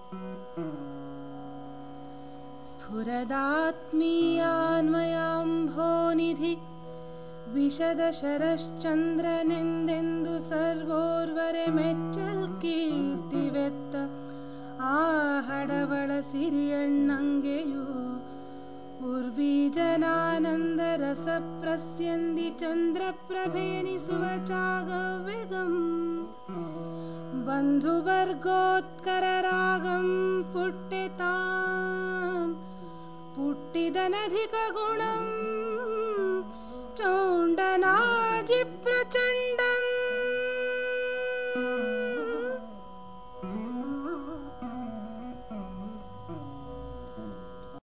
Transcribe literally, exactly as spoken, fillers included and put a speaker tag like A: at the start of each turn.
A: ಸ್ಫುರದಾತ್ಮೀಯಾನ್ವಯಾಂಭೋನಿಧಿ ವಿಶದಶರಶ್ಚಂದ್ರನೆಂದೆಂದು ಸರ್ವೋರ್ವರೆ ಮೆಚ್ಚಲ್ ಕೀರ್ತಿವೆತ್ತ ಆ ಹಡವಳ ಸಿರಿಯಣ್ಣಂಗೆಯೂ ಉರ್ವೀಜನಾನಂದ ರಸ ಪ್ರಸ್ಯಂದಿ ಚಂದ್ರಪ್ರಭೆನಿಸುವ ಚಾಗವ್ಯಗಂ ಬಂಧುವರ್ಗೋತ್ಕರ ರಾಗಂ ಪುಟ್ಟೆತಾಂ ಪುಟ್ಟಿದನಧಿಕ ಗುಣಂ ಚೌಂಡನಾಜಿ